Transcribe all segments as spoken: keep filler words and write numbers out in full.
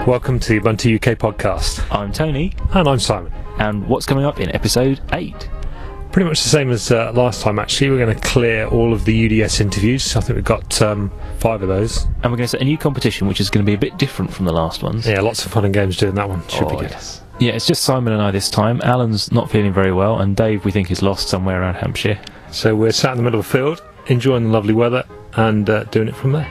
Welcome to the Ubuntu U K podcast. I'm Tony. And I'm Simon. And what's coming up in episode eight? Pretty much the same as uh, last time, actually. We're going to clear all of the U D S interviews. I think we've got um, five of those. And we're going to set a new competition, which is going to be a bit different from the last ones. Yeah, lots of fun and games doing that one. Should oh, be good. Yes. Yeah, it's just Simon and I this time. Alan's not feeling very well, and Dave, we think, is lost somewhere around Hampshire. So we're sat in the middle of the field, enjoying the lovely weather, and uh, doing it from there.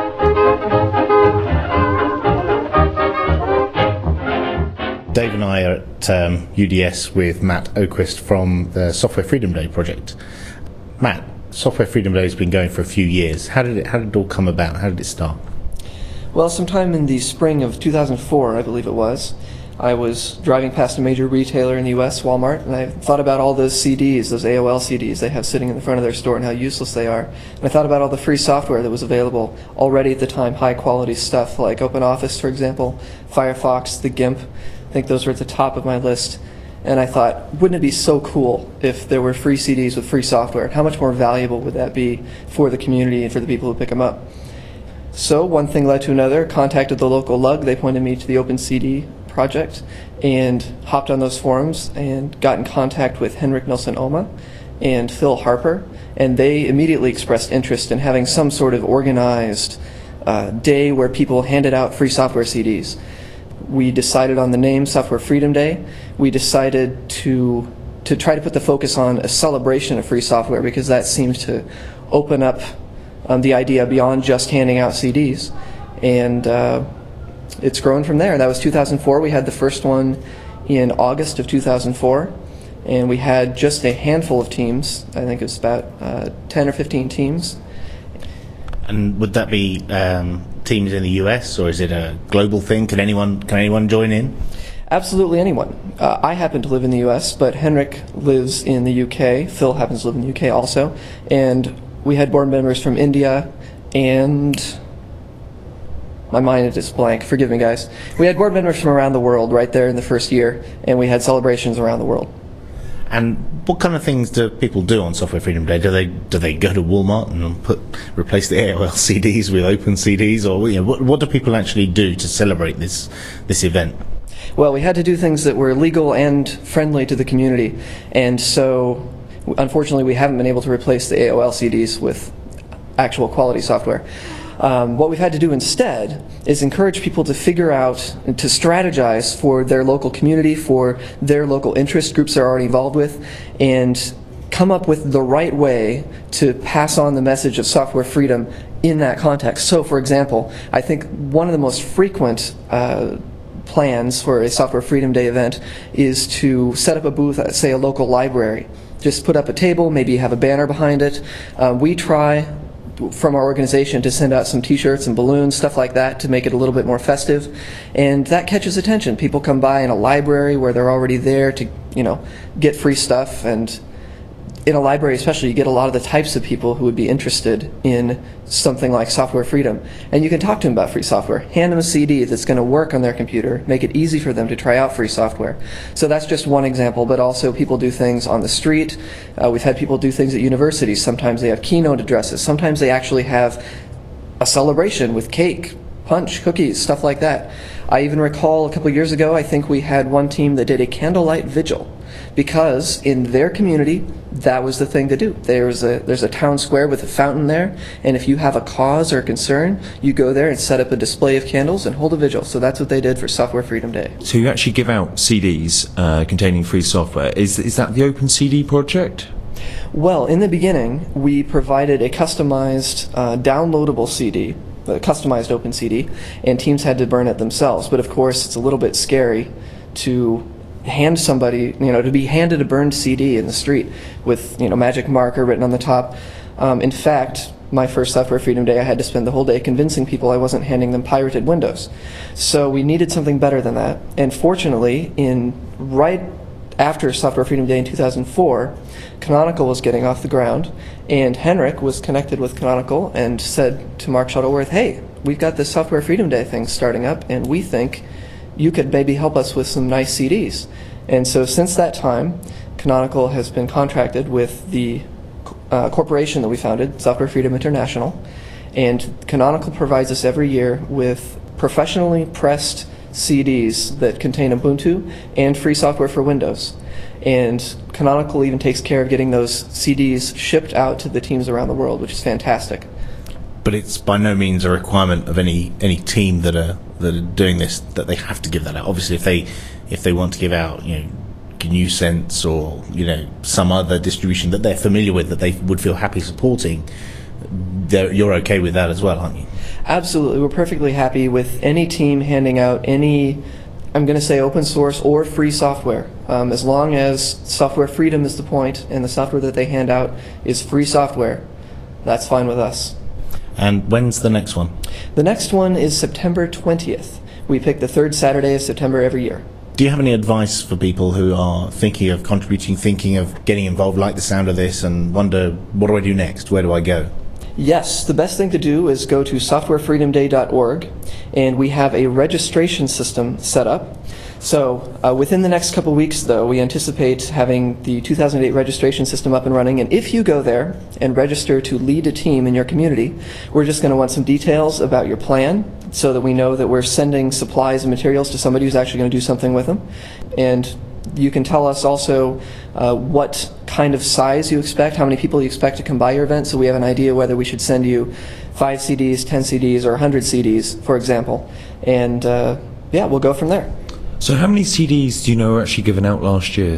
Dave and I are at um, U D S with Matt Oquist from the Software Freedom Day project. Matt, Software Freedom Day has been going for a few years. How did it, how did it all come about? How did it start? Well, sometime in the spring of two thousand four, I believe it was, I was driving past a major retailer in the U S, Walmart, and I thought about all those C Ds, those A O L C Ds they have sitting in the front of their store and how useless they are. And I thought about all the free software that was available already at the time, high-quality stuff like OpenOffice, for example, Firefox, the GIMP. I think those were at the top of my list. And I thought, wouldn't it be so cool if there were free C Ds with free software? How much more valuable would that be for the community and for the people who pick them up? So one thing led to another, contacted the local lug. They pointed me to the OpenCD project and hopped on those forums and got in contact with Henrik Nilsson Oma and Phil Harper. And they immediately expressed interest in having some sort of organized uh, day where people handed out free software C Ds. We decided on the name Software Freedom Day. We decided to to try to put the focus on a celebration of free software because that seemed to open up um, the idea beyond just handing out C Ds. And uh, it's grown from there. That was two thousand four. We had the first one in August of two thousand four. And we had just a handful of teams. I think it was about uh, ten or fifteen teams. And would that be um, teams in the U S, or is it a global thing? Can anyone can anyone join in? Absolutely anyone. Uh, I happen to live in the U S, but Henrik lives in the U K. Phil happens to live in the U K also. And we had board members from India and... My mind is just blank. Forgive me, guys. We had board members from around the world right there in the first year, and we had celebrations around the world. And what kind of things do people do on Software Freedom Day? Do they do they go to Walmart and put replace the A O L C Ds with Open C Ds, or you know, what what do people actually do to celebrate this this event? Well, we had to do things that were legal and friendly to the community, and so unfortunately we haven't been able to replace the A O L C Ds with actual quality software. Um, what we've had to do instead is encourage people to figure out, to strategize for their local community, for their local interest groups they're already involved with, and come up with the right way to pass on the message of software freedom in that context. So, for example, I think one of the most frequent uh, plans for a Software Freedom Day event is to set up a booth at, say, a local library. Just put up a table, maybe have a banner behind it. Uh, we try... from our organization to send out some t-shirts and balloons, stuff like that, to make it a little bit more festive. And that catches attention. People come by in a library where they're already there to, you know, get free stuff. And in a library especially, you get a lot of the types of people who would be interested in something like software freedom. And you can talk to them about free software. Hand them a C D that's going to work on their computer, make it easy for them to try out free software. So that's just one example, but also people do things on the street. Uh, we've had people do things at universities. Sometimes they have keynote addresses. Sometimes they actually have a celebration with cake, punch, cookies, stuff like that. I even recall a couple of years ago, I think we had one team that did a candlelight vigil because in their community, that was the thing to do. There's a, there's a town square with a fountain there, and if you have a cause or a concern, you go there and set up a display of candles and hold a vigil. So that's what they did for Software Freedom Day. So you actually give out C Ds uh, containing free software. Is, is that the OpenCD project? Well, in the beginning, we provided a customized uh, downloadable C D, a customized OpenCD, and teams had to burn it themselves. But of course, it's a little bit scary to hand somebody, you know, to be handed a burned C D in the street with, you know, magic marker written on the top. Um, in fact, my first Software Freedom Day, I had to spend the whole day convincing people I wasn't handing them pirated Windows. So we needed something better than that. And fortunately, in right after Software Freedom Day in two thousand four, Canonical was getting off the ground, and Henrik was connected with Canonical and said to Mark Shuttleworth, hey, we've got this Software Freedom Day thing starting up, and we think you could maybe help us with some nice C Ds. And so since that time, Canonical has been contracted with the uh, corporation that we founded, Software Freedom International, and Canonical provides us every year with professionally pressed C Ds that contain Ubuntu and free software for Windows. And Canonical even takes care of getting those C Ds shipped out to the teams around the world, which is fantastic. But it's by no means a requirement of any any team that are that are doing this that they have to give that out. Obviously, if they if they want to give out, you know, G N U Sense or you know some other distribution that they're familiar with that they would feel happy supporting, you're okay with that as well, aren't you? Absolutely, we're perfectly happy with any team handing out any, I'm going to say, open source or free software. Um, as long as software freedom is the point and the software that they hand out is free software, that's fine with us. And when's the next one? The next one is September twentieth. We pick the third Saturday of September every year. Do you have any advice for people who are thinking of contributing, thinking of getting involved, like the sound of this, and wonder, what do I do next? Where do I go? Yes, the best thing to do is go to software freedom day dot org, and we have a registration system set up. So uh, within the next couple weeks, though, we anticipate having the two thousand eight registration system up and running. And if you go there and register to lead a team in your community, we're just going to want some details about your plan so that we know that we're sending supplies and materials to somebody who's actually going to do something with them. And you can tell us also uh, what kind of size you expect, how many people you expect to come by your event, so we have an idea whether we should send you five C Ds, ten C Ds, or one hundred C Ds, for example. And uh, yeah, we'll go from there. So how many C Ds do you know were actually given out last year?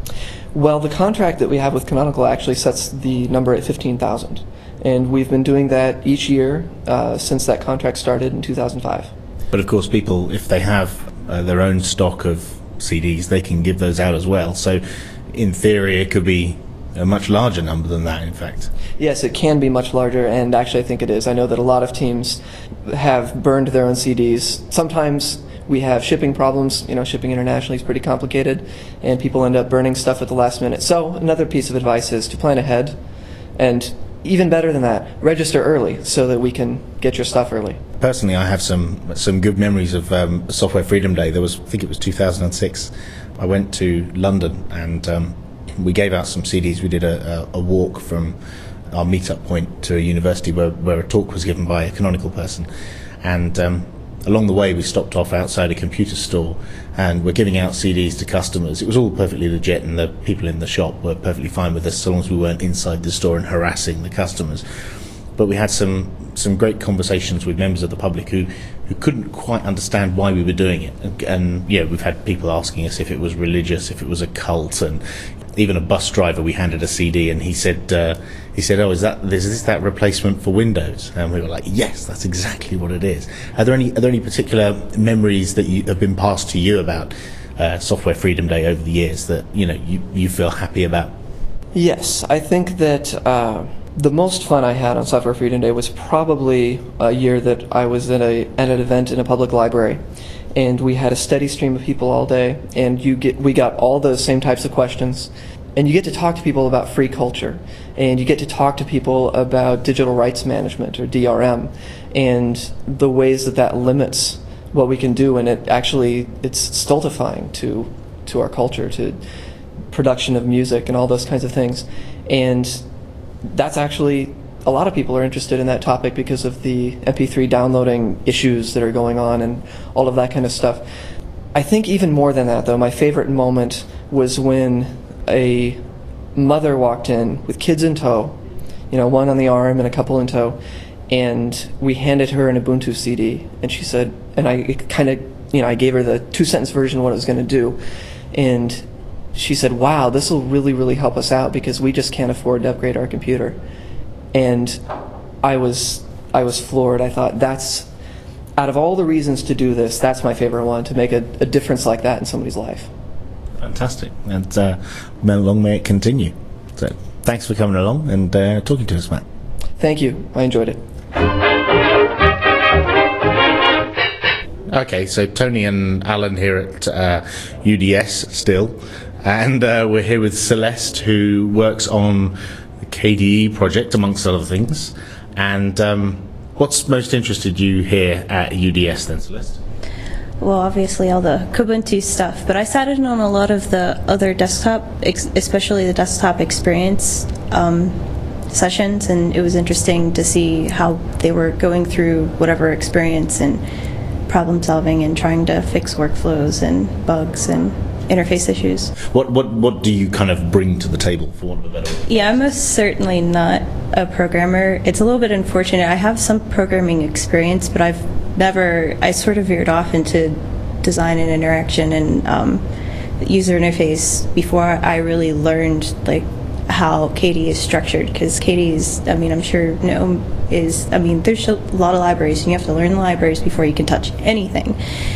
Well, the contract that we have with Canonical actually sets the number at fifteen thousand. And we've been doing that each year uh, since that contract started in two thousand five. But of course, people, if they have uh, their own stock of C Ds, they can give those out as well. So in theory, it could be a much larger number than that, in fact. Yes, it can be much larger, and actually I think it is. I know that a lot of teams have burned their own C Ds. Sometimes we have shipping problems. You know, shipping internationally is pretty complicated, and people end up burning stuff at the last minute. So another piece of advice is to plan ahead, and even better than that, register early so that we can get your stuff early. Personally, I have some some good memories of um, Software Freedom Day. There was, I think it was two thousand six. I went to London and um, we gave out some C Ds. We did a, a, a walk from our meetup point to a university where, where a talk was given by a Canonical person, and um, along the way we stopped off outside a computer store and we're giving out C Ds to customers. It was all perfectly legit and the people in the shop were perfectly fine with us so long as we weren't inside the store and harassing the customers. But we had some some great conversations with members of the public who, who couldn't quite understand why we were doing it. And, and yeah, we've had people asking us if it was religious, if it was a cult, and even a bus driver we handed a C D and he said, uh, he said, "Oh, is that is this that replacement for Windows?" And we were like, "Yes, that's exactly what it is." Are there any are there any particular memories that you, have been passed to you about uh, Software Freedom Day over the years that you know you, you feel happy about? Yes, I think that uh, the most fun I had on Software Freedom Day was probably a year that I was at, a, at an event in a public library, and we had a steady stream of people all day, and you get we got all those same types of questions, and you get to talk to people about free culture, and you get to talk to people about digital rights management, or D R M, and the ways that that limits what we can do, and it actually it's stultifying to to our culture, to production of music and all those kinds of things. And that's actually, a lot of people are interested in that topic because of the M P three downloading issues that are going on and all of that kind of stuff. I think even more than that, though, my favorite moment was when a mother walked in with kids in tow, you know, one on the arm and a couple in tow, and we handed her an Ubuntu C D, and she said, and I kind of, you know, I gave her the two-sentence version of what it was going to do, and she said, "Wow, this will really, really help us out because we just can't afford to upgrade our computer." And I was, I was floored. I thought, that's, out of all the reasons to do this, that's my favorite one, to make a, a difference like that in somebody's life. Fantastic. And uh, long may it continue. So thanks for coming along and uh, talking to us, Matt. Thank you. I enjoyed it. Okay, so Tony and Alan here at uh, U D S still. And uh, we're here with Celeste, who works on the K D E project, amongst other things. And um, what's most interested you here at U D S then, Celeste? Well, obviously all the Kubuntu stuff, but I sat in on a lot of the other desktop, especially the desktop experience um, sessions, and it was interesting to see how they were going through whatever experience and problem solving and trying to fix workflows and bugs and interface issues. What what what do you kind of bring to the table, for want of a better word? Yeah, I'm most certainly not a programmer. It's a little bit unfortunate. I have some programming experience, but I've never, I sort of veered off into design and interaction and um, user interface before I really learned like how K D E is structured, because K D E is, I mean, I'm sure GNOME is, I mean, there's a lot of libraries, and you have to learn the libraries before you can touch anything.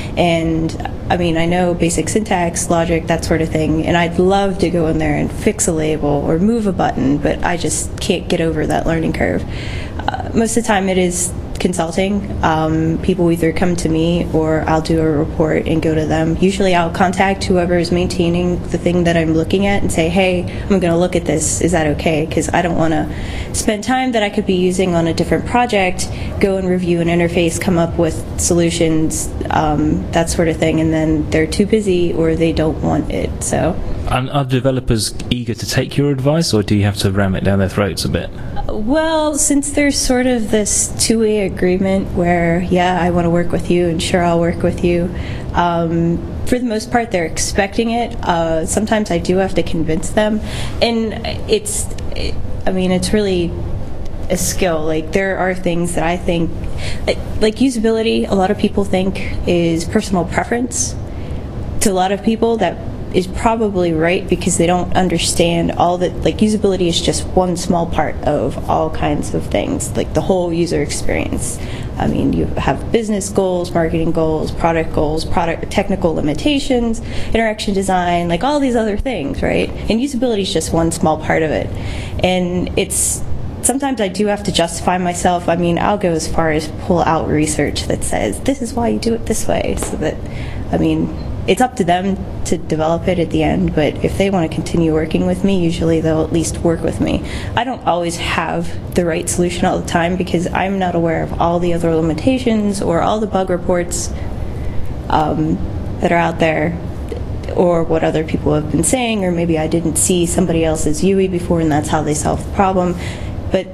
And I mean, I know basic syntax, logic, that sort of thing, and I'd love to go in there and fix a label or move a button, but I just can't get over that learning curve. Uh, most of the time it is consulting. Um, people either come to me or I'll do a report and go to them. Usually I'll contact whoever is maintaining the thing that I'm looking at and say, hey, I'm going to look at this. Is that okay? Because I don't want to spend time that I could be using on a different project, go and review an interface, come up with solutions, um, that sort of thing, and then they're too busy or they don't want it. So. And are developers eager to take your advice, or do you have to ram it down their throats a bit? Well, since there's sort of this two-way agreement where, yeah, I want to work with you, and sure, I'll work with you, um, for the most part, they're expecting it. Uh, sometimes I do have to convince them, and it's, it, I mean, it's really a skill. Like, there are things that I think, like usability, a lot of people think is personal preference. To a lot of people, that is probably right, because they don't understand all that, like, usability is just one small part of all kinds of things, like the whole user experience. I mean, you have business goals, marketing goals, product goals, product technical limitations, interaction design, like all these other things, right? And usability is just one small part of it. And it's, sometimes I do have to justify myself. I mean, I'll go as far as pull out research that says, this is why you do it this way, so that, I mean, it's up to them to develop it at the end, but if they want to continue working with me, usually they'll at least work with me. I don't always have the right solution all the time, because I'm not aware of all the other limitations or all the bug reports um, that are out there, or what other people have been saying, or maybe I didn't see somebody else's U I before and that's how they solved the problem. But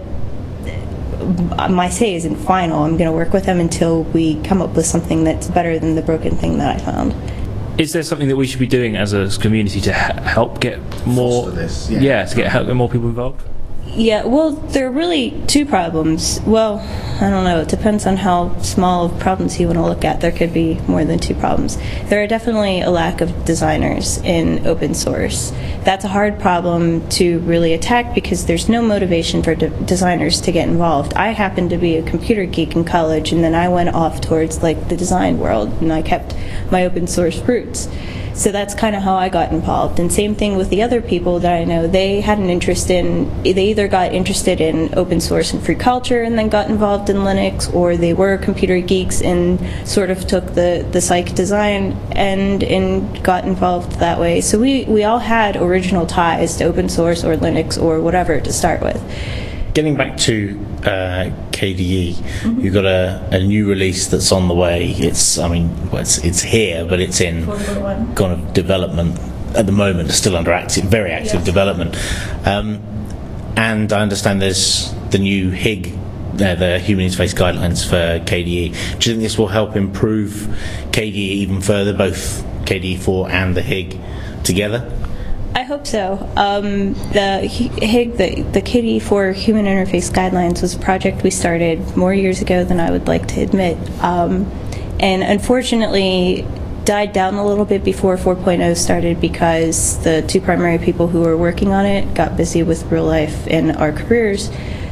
my say isn't final. I'm going to work with them until we come up with something that's better than the broken thing that I found. Is there something that we should be doing as a community to ha help get more, Foster this, yeah. yeah, to get help get more people involved? Yeah, well, there are really two problems. Well, I don't know. It depends on how small of problems you want to look at. There could be more than two problems. There are definitely a lack of designers in open source. That's a hard problem to really attack, because there's no motivation for de designers to get involved. I happened to be a computer geek in college, and then I went off towards like the design world, and I kept my open source roots. So that's kind of how I got involved. And same thing with the other people that I know. They had an interest in, they either got interested in open source and free culture and then got involved in Linux, or they were computer geeks and sort of took the, the psych design end and got involved that way. So we, we all had original ties to open source or Linux or whatever to start with. Getting back to uh, K D E, mm-hmm. You've got a, a new release that's on the way. It's, I mean, well, it's, it's here, but it's in kind of development at the moment. It's still under active, very active yeah. development. Um, and I understand there's the new H I G, uh, the Human Interface Guidelines for K D E. Do you think this will help improve K D E even further, both K D E four and the H I G together? I hope so. Um, the H I G, the, the K D E four Human Interface Guidelines, was a project we started more years ago than I would like to admit, um, and unfortunately died down a little bit before four point oh started, because the two primary people who were working on it got busy with real life and our careers,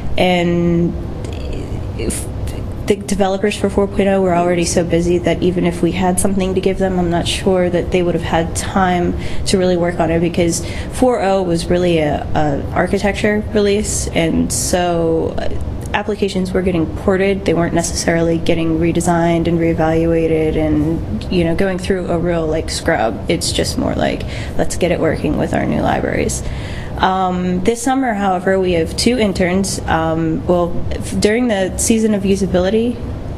and if, the developers for four point oh were already so busy that even if we had something to give them, I'm not sure that they would have had time to really work on it, because four point oh was really a, a architecture release, and so applications were getting ported. They weren't necessarily getting redesigned and reevaluated and, you know, going through a real like scrub. It's just more like, let's get it working with our new libraries. Um, this summer, however, we have two interns. Um, well, during the season of usability,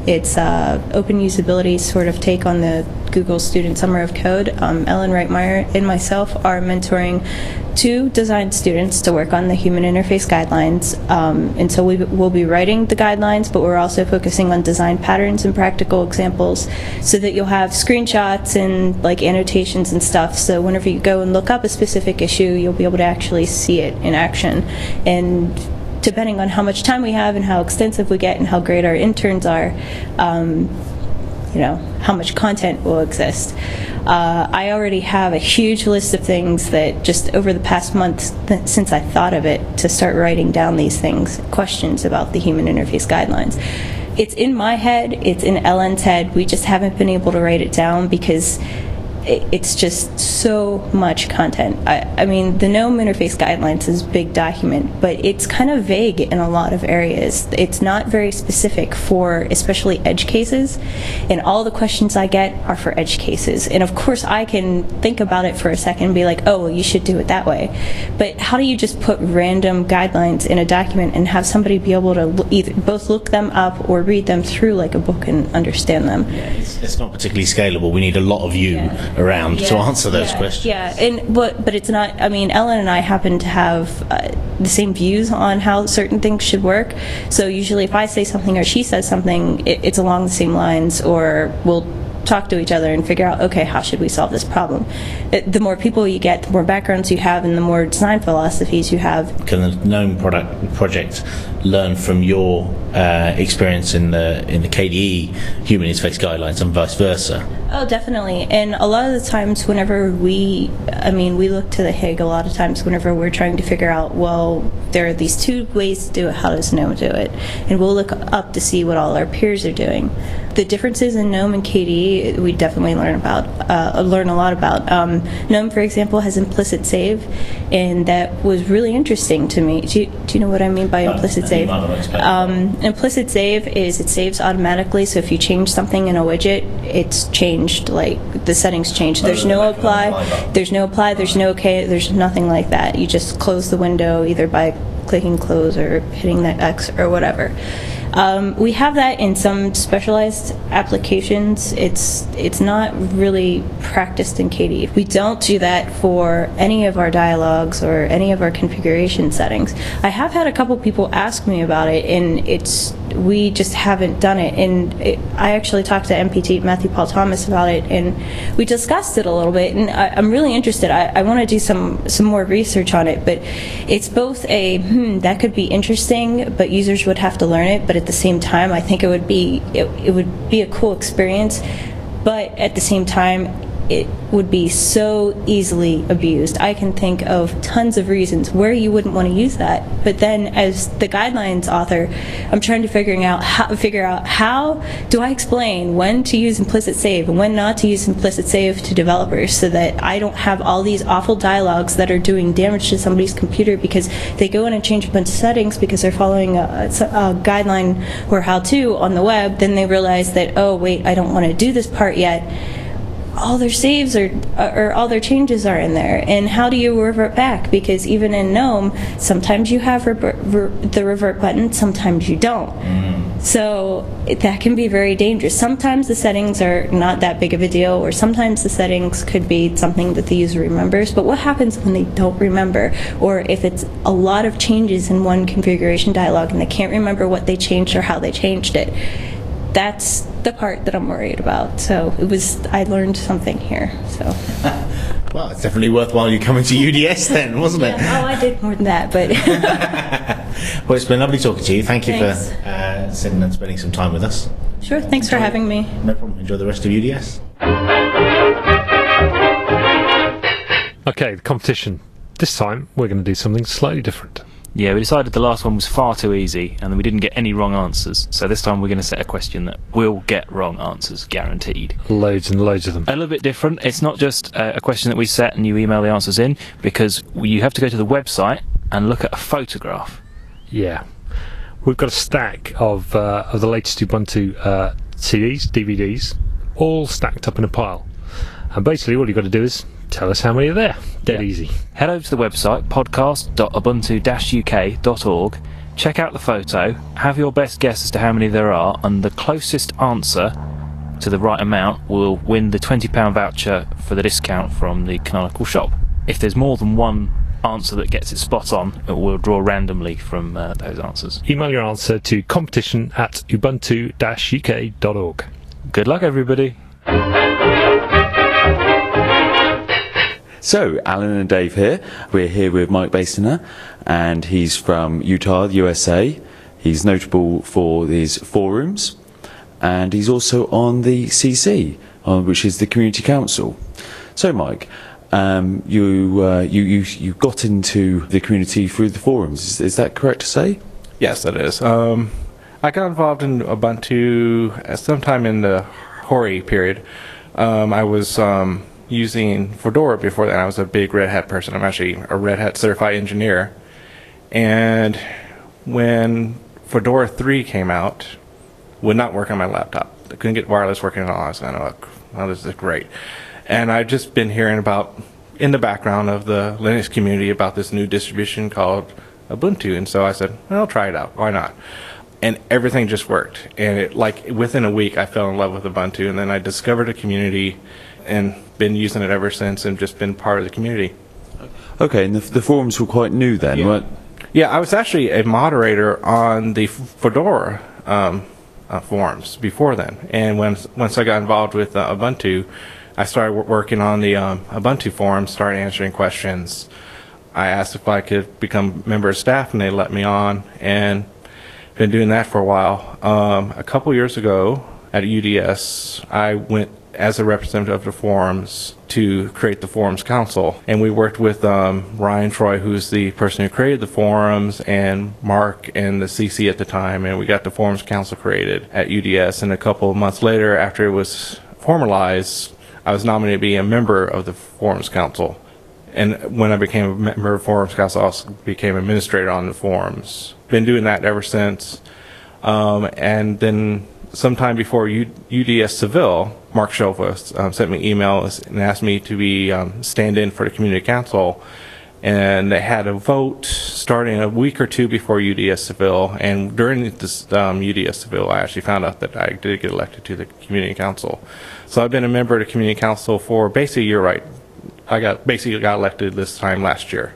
It's uh, open usability sort of take on the Google Student Summer of Code. Um, Ellen Reitmeyer and myself are mentoring two design students to work on the human interface guidelines. Um, and so we will be writing the guidelines, but we're also focusing on design patterns and practical examples so that you'll have screenshots and like annotations and stuff. So whenever you go and look up a specific issue, you'll be able to actually see it in action. And depending on how much time we have and how extensive we get and how great our interns are, um, you know, how much content will exist. Uh, I already have a huge list of things that just over the past month th- since I thought of it to start writing down these things, questions about the human interface guidelines. It's in my head, it's in Ellen's head, we just haven't been able to write it down because it's just so much content. I, I mean, the GNOME Interface Guidelines is a big document, but it's kind of vague in a lot of areas. It's not very specific for especially edge cases, and all the questions I get are for edge cases. And of course, I can think about it for a second and be like, oh, well, you should do it that way. But how do you just put random guidelines in a document and have somebody be able to lo- either both look them up or read them through like a book and understand them? Yeah, it's, it's not particularly scalable. We need a lot of you Yeah. around Yeah, to answer those yeah, questions. Yeah, and but but it's not. I mean, Ellen and I happen to have uh, the same views on how certain things should work. So usually, if I say something or she says something, it, it's along the same lines, or we'll talk to each other and figure out, okay, how should we solve this problem? It, the more people you get, the more backgrounds you have, and the more design philosophies you have. Can the GNOME product project learn from your uh, experience in the in the K D E human interface guidelines and vice versa? Oh, definitely. And a lot of the times whenever we, I mean, we look to the H I G a lot of times whenever we're trying to figure out, well, there are these two ways to do it, how does GNOME do it? And we'll look up to see what all our peers are doing. The differences in GNOME and K D E, we definitely learn about, uh, learn a lot about. Um, GNOME, for example, has implicit save, and that was really interesting to me. Do you, do you know what I mean by implicit save? Um, implicit save is it saves automatically, so if you change something in a widget, it's changed, like the settings change. There's no apply, there's no apply, there's no OK, there's nothing like that. You just close the window either by clicking close or hitting that X or whatever. Um, we have that in some specialized applications. It's it's not really practiced in K D E. We don't do that for any of our dialogues or any of our configuration settings. I have had a couple people ask me about it, and it's we just haven't done it. And it, I actually talked to M P T, Matthew Paul Thomas, about it, and we discussed it a little bit. And I, I'm really interested. I, I want to do some some more research on it. But it's both a hmm, that could be interesting, but users would have to learn it. But at the same time, I think it would be it, it would be a cool experience. But at the same time, it would be so easily abused. I can think of tons of reasons where you wouldn't want to use that. But then, as the guidelines author, I'm trying to figuring out how, figure out how do I explain when to use implicit save and when not to use implicit save to developers, so that I don't have all these awful dialogues that are doing damage to somebody's computer because they go in and change a bunch of settings because they're following a, a guideline or how-to on the web. Then they realize that, oh wait, I don't want to do this part yet. All their saves are, or all their changes are in there, and how do you revert back? Because even in GNOME, sometimes you have revert, ver, the revert button, sometimes you don't. Mm. So it, that can be very dangerous. Sometimes the settings are not that big of a deal, or sometimes the settings could be something that the user remembers. But what happens when they don't remember, or if it's a lot of changes in one configuration dialog and they can't remember what they changed or how they changed it? That's the part that I'm worried about. So it was, I learned something here. So. Well, it's definitely worthwhile you coming to U D S then, wasn't it? Yeah. Oh, I did more than that, but. Well, it's been lovely talking to you. Thank you Thanks. for uh, sitting and spending some time with us. Sure, thanks Enjoy. for having me. No problem. Enjoy the rest of U D S. Okay, the competition. This time we're going to do something slightly different. Yeah, we decided the last one was far too easy and we didn't get any wrong answers. So this time we're going to set a question that will get wrong answers, guaranteed. Loads and loads of them. A little bit different. It's not just uh, a question that we set and you email the answers in, because you have to go to the website and look at a photograph. Yeah. We've got a stack of, uh, of the latest Ubuntu uh, C Ds, D V Ds, all stacked up in a pile. And basically all you've got to do is tell us how many are there. Dead yeah. easy. Head over to the website, podcast dot ubuntu dash u k dot org, check out the photo, have your best guess as to how many there are, and the closest answer to the right amount will win the twenty pound voucher for the discount from the Canonical shop. If there's more than one answer that gets it spot on, it will draw randomly from uh, those answers. Email your answer to competition at ubuntu dash u k dot org. Good luck, everybody. So, Alan and Dave here. We're here with Mike Bastiner, and he's from Utah, the U S A. He's notable for his forums, and he's also on the C C, uh, which is the Community Council. So, Mike, um, you, uh, you you you got into the community through the forums. Is, is that correct to say? Yes, that is. Um, I got involved in Ubuntu sometime in the Hori period. Um, I was um, using Fedora before that. I was a big Red Hat person. I'm actually a Red Hat certified engineer. And when Fedora three came out, would not work on my laptop. I couldn't get wireless working at all. I was kind of like, oh, this is great. And I've just been hearing about, in the background of the Linux community, about this new distribution called Ubuntu. And so I said, well, I'll try it out. Why not? And everything just worked. And it, like within a week, I fell in love with Ubuntu. And then I discovered a community and been using it ever since and just been part of the community. Okay, and the, the forums were quite new then, yeah. right? Yeah, I was actually a moderator on the Fedora um, uh, forums before then. And when, once I got involved with uh, Ubuntu, I started w- working on the um, Ubuntu forums, started answering questions. I asked if I could become a member of staff, and they let me on, and been doing that for a while. Um, a couple years ago at U D S, I went as a representative of the forums to create the Forums Council. And we worked with um, Ryan Troy, who's the person who created the forums, and Mark and the C C at the time, and we got the Forums Council created at U D S. And a couple of months later, after it was formalized, I was nominated to be a member of the Forums Council. And when I became a member of the Forums Council, I also became administrator on the forums. Been doing that ever since. Um, and then sometime before U- UDS Seville, Mark Schofield um, sent me an email and asked me to be um, stand-in for the Community Council. And they had a vote starting a week or two before U D S Seville. And during this um, U D S Seville, I actually found out that I did get elected to the Community Council. So I've been a member of the Community Council for basically a year, right? I got basically got elected this time last year.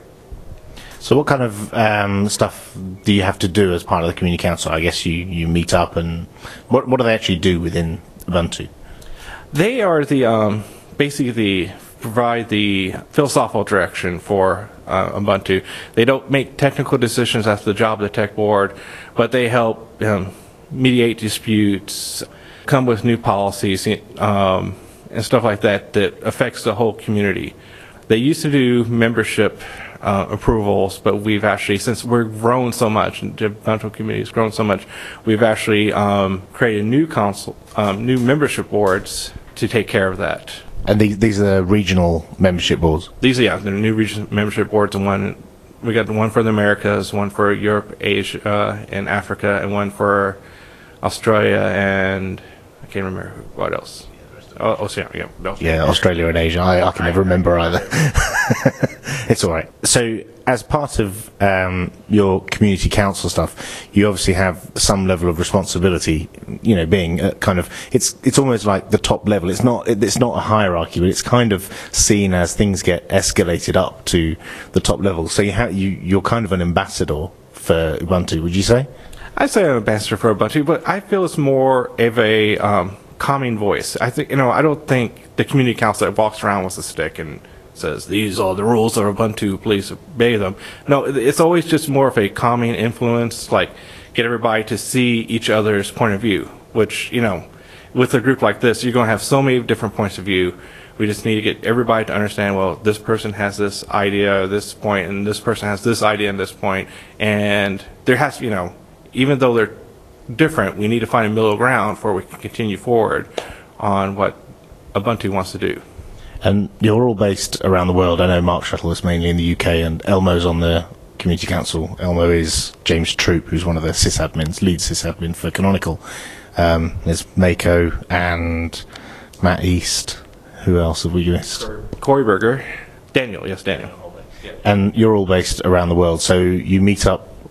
So what kind of um, stuff do you have to do as part of the Community Council? I guess you, you meet up, and what what do they actually do within Ubuntu? They are the um, basically the provide the philosophical direction for uh, Ubuntu. They don't make technical decisions. That's the job of the tech board, but they help um, mediate disputes, come with new policies, um, and stuff like that that affects the whole community. They used to do membership uh, approvals, but we've actually, since we're grown so much, and the Ubuntu community has grown so much, we've actually um, created new council, um, new membership boards to take care of that. And these these are regional membership boards. These are yeah, the new regional membership boards, and one we got the one for the Americas, one for Europe, Asia, uh, and Africa, and one for Australia, and I can't remember what else. Oh, Oceania, yeah. Yeah, Australia and Asia. I, I can never remember either. It's all right. So, as part of um, your community council stuff, you obviously have some level of responsibility. You know, being uh, kind of it's it's almost like the top level. It's not it, it's not a hierarchy, but it's kind of seen as things get escalated up to the top level. So you have you you're kind of an ambassador for Ubuntu. Would you say? I'd say I'm an ambassador for Ubuntu, but I feel it's more of a um, calming voice. I think you know I don't think the community council that walks around with a stick and says these are the rules of Ubuntu, please obey them. No, it's always just more of a calming influence, like get everybody to see each other's point of view. Which you know, with a group like this, you're going to have so many different points of view. We just need to get everybody to understand. Well, this person has this idea, this point, and this person has this idea and this point, and there has you know, even though they're different, we need to find a middle ground before we can continue forward on what Ubuntu wants to do. And you're all based around the world. I know Mark Shuttle is mainly in the U K, and Elmo's on the Community Council. Elmo is James Troop, who's one of the sysadmins, lead sysadmin for Canonical. Um, there's Mako and Matt East. Who else have we missed? Corey Berger. Daniel, yes, Daniel. And you're all based around the world, so you meet up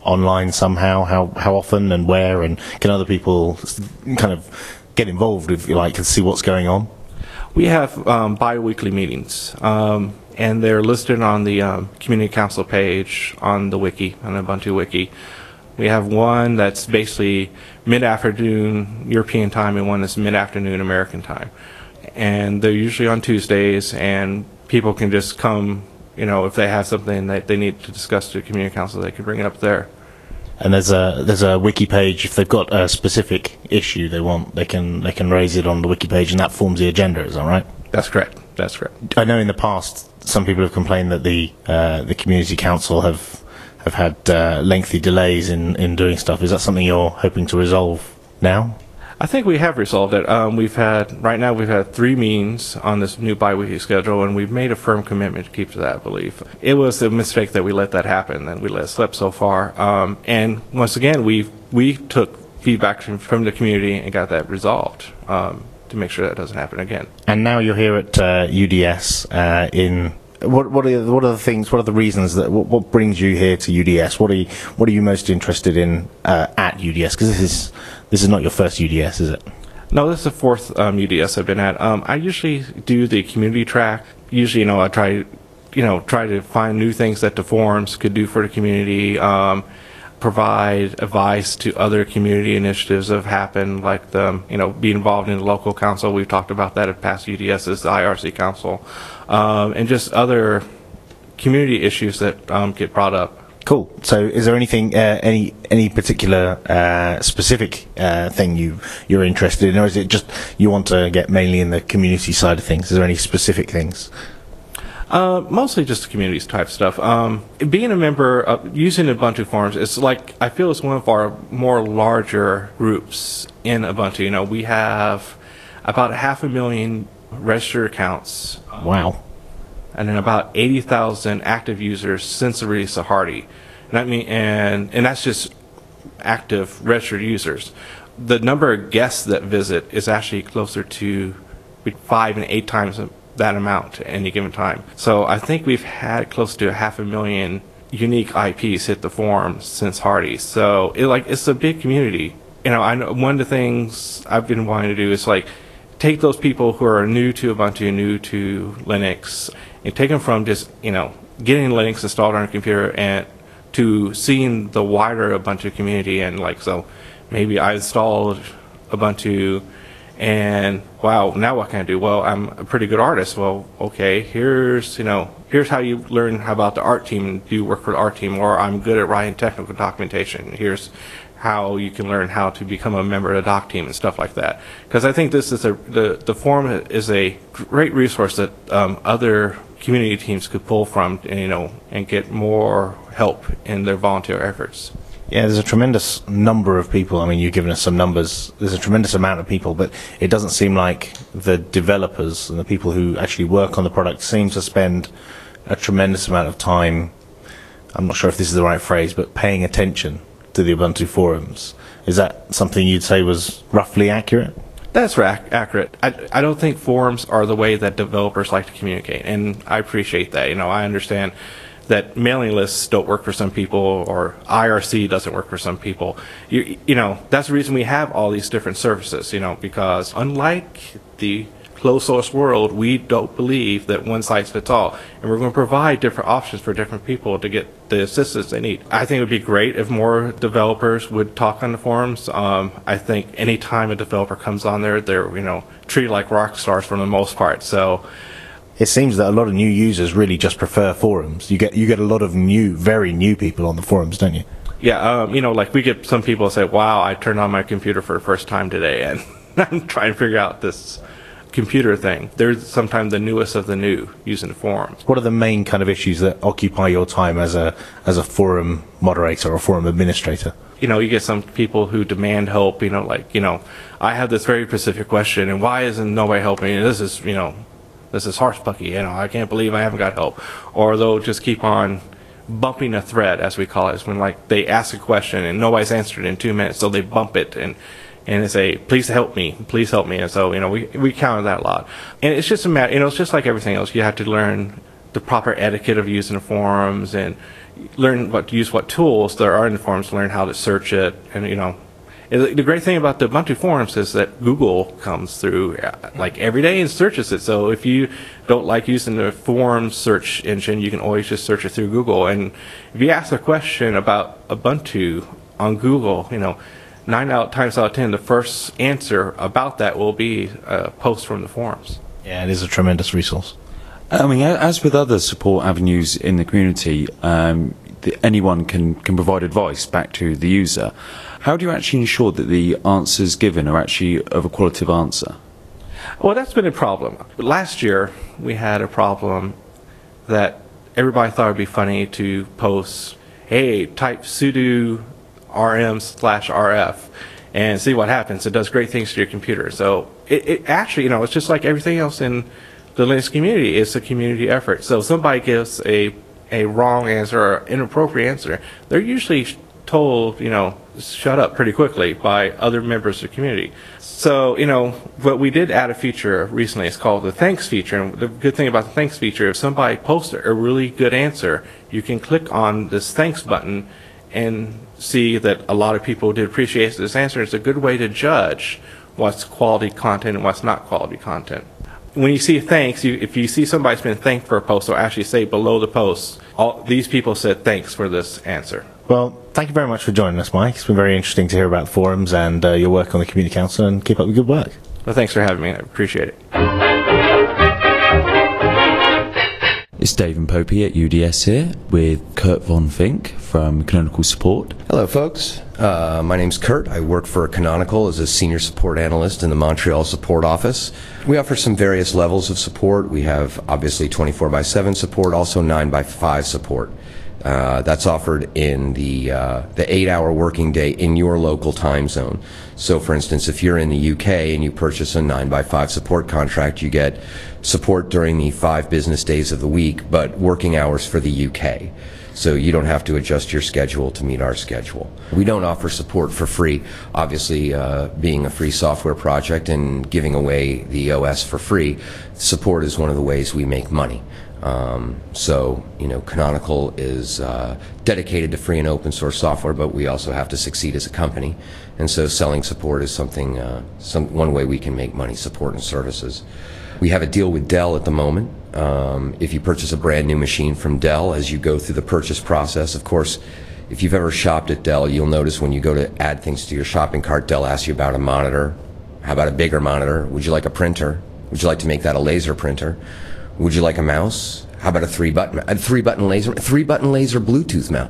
online somehow? How how often and where, and can other people kind of get involved, if you like, and see what's going on? We have um, bi-weekly meetings, um, and they're listed on the um, Community Council page on the wiki, on the Ubuntu wiki. We have one that's basically mid-afternoon European time and one that's mid-afternoon American time. And they're usually on Tuesdays, and people can just come, you know, if they have something that they need to discuss to the Community Council, they can bring it up there. And there's a there's a wiki page. If they've got a specific issue they want, they can they can raise it on the wiki page, and that forms the agenda. Is that right? That's correct. That's correct. I know in the past some people have complained that the uh, the community council have have had uh, lengthy delays in, in doing stuff. Is that something you're hoping to resolve now? I think we have resolved it. Um, we've had right now we've had three meetings on this new bi-weekly schedule, and we've made a firm commitment to keep to that belief. It was a mistake that we let that happen, and we let it slip so far. Um, and once again, we we took feedback from, from the community and got that resolved um, to make sure that doesn't happen again. And now you're here at uh, U D S uh, in. What what are what are the things? What are the reasons that what, what brings you here to U D S? What are you, what are you most interested in uh, at U D S? Because this is this is not your first U D S, is it? No, this is the fourth um, U D S I've been at. Um, I usually do the community track. Usually, you know, I try, you know, try to find new things that the forums could do for the community. Um, provide advice to other community initiatives that have happened, like the, you know, be involved in the local council. We've talked about that at past U D Ss, the I R C council, um, and just other community issues that um, get brought up. Cool. So, is there anything, uh, any any particular uh, specific uh, thing you you're interested in, or is it just you want to get mainly in the community side of things? Is there any specific things? Uh, mostly just the communities type stuff. Um, being a member of using Ubuntu forums, it's like I feel it's one of our more larger groups in Ubuntu. You know, we have about half a million registered accounts. Wow. And then about eighty thousand active users since the release of Hardy. And I mean, and and that's just active registered users. The number of guests that visit is actually closer to five and eight times that amount at any given time. So I think we've had close to a half a million unique I Ps hit the forum since Hardy. So it like it's a big community. You know, I know one of the things I've been wanting to do is like take those people who are new to Ubuntu, new to Linux, and take them from just, you know, getting Linux installed on a computer and to seeing the wider Ubuntu community. And like, so maybe I installed Ubuntu and wow, now what can I do? Well, I'm a pretty good artist. Well, okay, here's, you know, here's how you learn about the art team and do work for the art team, or I'm good at writing technical documentation. Here's how you can learn how to become a member of the doc team and stuff like that. Because I think this is a, the, the forum is a great resource that um, other community teams could pull from, and, you know, and get more help in their volunteer efforts. Yeah, there's a tremendous number of people. I mean, you've given us some numbers. There's a tremendous amount of people, but it doesn't seem like the developers and the people who actually work on the product seem to spend a tremendous amount of time, I'm not sure if this is the right phrase, but paying attention to the Ubuntu forums. Is that something you'd say was roughly accurate? That's ra- accurate. I, I don't think forums are the way that developers like to communicate, and I appreciate that. You know, I understand that mailing lists don't work for some people, or I R C doesn't work for some people. You, you know, that's the reason we have all these different services, you know, because unlike the closed source world, we don't believe that one size fits all, and we're going to provide different options for different people to get the assistance they need. I think it would be great if more developers would talk on the forums. Um, I think any time a developer comes on there, they're, you know, treated like rock stars for the most part. So it seems that a lot of new users really just prefer forums. You get you get a lot of new, very new people on the forums, don't you? Yeah, um, you know, like we get some people say, "Wow, I turned on my computer for the first time today, and I'm trying to figure out this computer thing." They're sometimes the newest of the new using the forums. What are the main kind of issues that occupy your time as a as a forum moderator or forum administrator? You know, you get some people who demand help. You know, like, you know, I have this very specific question, and why isn't nobody helping? And this is, you know, this is horsepucky. You know, I can't believe I haven't got help. Or they'll just keep on bumping a thread, as we call it. It's when like they ask a question and nobody's answered in two minutes, so they bump it and. And they say, "Please help me, please help me." And so, you know, we we counter that a lot. And it's just a matter, you know, it's just like everything else. You have to learn the proper etiquette of using the forums, and learn what to use, what tools there are in the forums, learn how to search it, and you know. And the great thing about the Ubuntu forums is that Google comes through like every day and searches it. So if you don't like using the forum search engine, you can always just search it through Google. And if you ask a question about Ubuntu on Google, you know, nine out times out of ten, the first answer about that will be a post from the forums. Yeah, it is a tremendous resource. I mean, as with other support avenues in the community, um, the, anyone can, can provide advice back to the user. How do you actually ensure that the answers given are actually of a qualitative answer? Well, that's been a problem. Last year, we had a problem that everybody thought it would be funny to post, hey, type sudo rm slash rf and see what happens. It does great things to your computer. So it, it actually, you know, it's just like everything else in the Linux community. It's a community effort. So if somebody gives a, a wrong answer or inappropriate answer, they're usually told, you know, shut up pretty quickly by other members of the community. So, you know, but we did add a feature recently. It's called the thanks feature. And the good thing about the thanks feature, if somebody posts a really good answer, you can click on this thanks button and see that a lot of people did appreciate this answer. It's a good way to judge what's quality content and what's not quality content. When you see thanks, you, if you see somebody's been thanked for a post, or actually say below the post, all these people said thanks for this answer. Well, thank you very much for joining us, Mike. It's been very interesting to hear about the forums and uh, your work on the Community Council, and keep up the good work. Well, thanks for having me. I appreciate it. It's Dave and Popey at U D S here with Kurt Von Fink from Canonical Support. Hello, folks. Uh, my name's Kurt. I work for Canonical as a senior support analyst in the Montreal support office. We offer some various levels of support. We have obviously twenty-four by seven support, also nine by five support. Uh, that's offered in the uh, the eight-hour working day in your local time zone. So, for instance, if you're in the U K and you purchase a nine by five support contract, you get support during the five business days of the week, but working hours for the U K. So you don't have to adjust your schedule to meet our schedule. We don't offer support for free. Obviously, uh, being a free software project and giving away the O S for free, support is one of the ways we make money. Um, so, you know, Canonical is uh, dedicated to free and open source software, but we also have to succeed as a company. And so selling support is something, uh, some, one way we can make money, support and services. We have a deal with Dell at the moment. Um, if you purchase a brand new machine from Dell, as you go through the purchase process, of course, if you've ever shopped at Dell, you'll notice when you go to add things to your shopping cart, Dell asks you about a monitor. How about a bigger monitor? Would you like a printer? Would you like to make that a laser printer? Would you like a mouse? How about a three-button, a three-button laser, three-button laser Bluetooth mouse?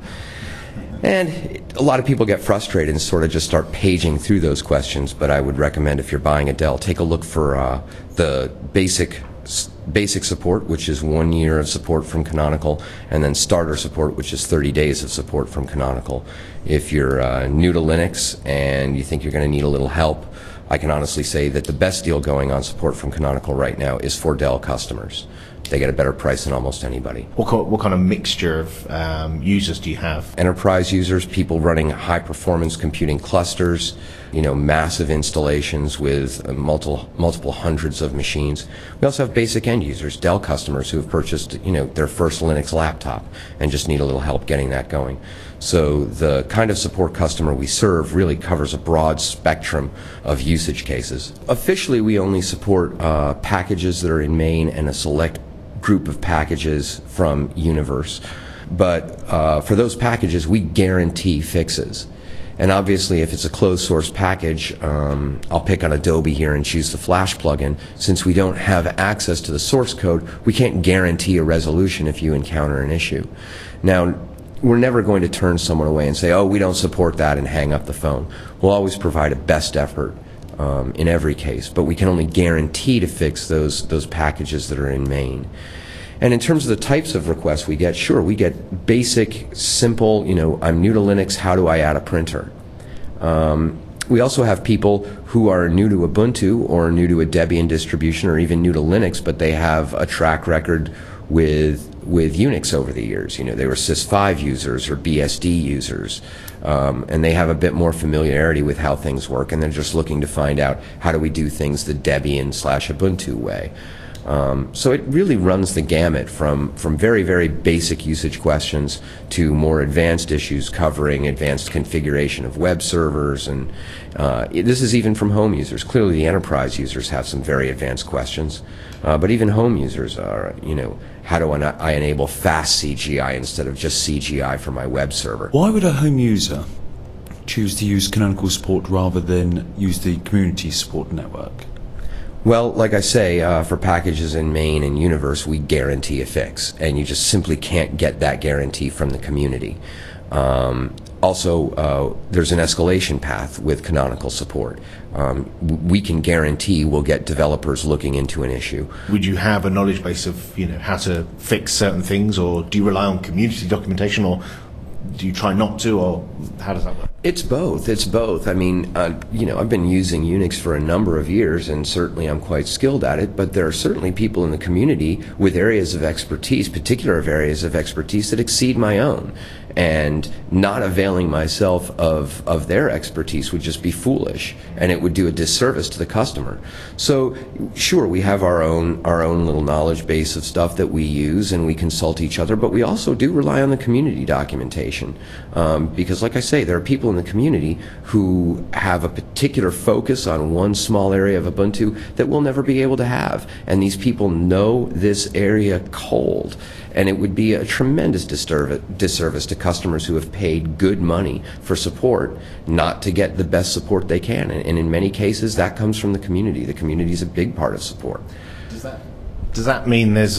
And a lot of people get frustrated and sort of just start paging through those questions. But I would recommend, if you're buying a Dell, take a look for uh, the basic basic support, which is one year of support from Canonical, and then starter support, which is thirty days of support from Canonical. If you're uh, new to Linux and you think you're going to need a little help, I can honestly say that the best deal going on support from Canonical right now is for Dell customers. They get a better price than almost anybody. What kind, what kind of mixture of um, users do you have? Enterprise users, people running high-performance computing clusters, you know, massive installations with uh, multiple multiple hundreds of machines. We also have basic end users, Dell customers who have purchased, you know, their first Linux laptop and just need a little help getting that going. So the kind of support customer we serve really covers a broad spectrum of usage cases. Officially, we only support uh, packages that are in main and a select group of packages from Universe. But uh, for those packages, we guarantee fixes. And obviously, if it's a closed source package, um, I'll pick on Adobe here and choose the Flash plugin. Since we don't have access to the source code, we can't guarantee a resolution if you encounter an issue. Now, we're never going to turn someone away and say, oh, we don't support that, and hang up the phone. We'll always provide a best effort um, in every case, but we can only guarantee to fix those, those packages that are in main. And in terms of the types of requests we get, sure, we get basic, simple, you know, I'm new to Linux, how do I add a printer? Um, we also have people who are new to Ubuntu or new to a Debian distribution or even new to Linux, but they have a track record with with Unix over the years. You know, they were sys five users or B S D users, um, and they have a bit more familiarity with how things work, and they're just looking to find out how do we do things the Debian slash Ubuntu way. Um, so it really runs the gamut from, from very, very basic usage questions to more advanced issues covering advanced configuration of web servers. And uh, this is even from home users. Clearly the enterprise users have some very advanced questions. Uh, but even home users are, you know, how do I enable fast C G I instead of just C G I for my web server? Why would a home user choose to use Canonical support rather than use the community support network? Well, like I say, uh, for packages in main and universe, we guarantee a fix, and you just simply can't get that guarantee from the community. Um, also, uh, there's an escalation path with Canonical support. Um, we can guarantee we'll get developers looking into an issue. Would you have a knowledge base of, you know, how to fix certain things, or do you rely on community documentation, or do you try not to, or how does that work? It's both. It's both. I mean, uh, you know, I've been using Unix for a number of years, and certainly I'm quite skilled at it, but there are certainly people in the community with areas of expertise, particular areas of expertise that exceed my own. And not availing myself of, of their expertise would just be foolish, and it would do a disservice to the customer. So, sure, we have our own, our own little knowledge base of stuff that we use, and we consult each other, but we also do rely on the community documentation. Um, because, like I say, there are people in the community who have a particular focus on one small area of Ubuntu that we'll never be able to have. And these people know this area cold. And it would be a tremendous disservice to customers who have paid good money for support not to get the best support they can. And in many cases, that comes from the community. The community is a big part of support. Does that, does that mean there's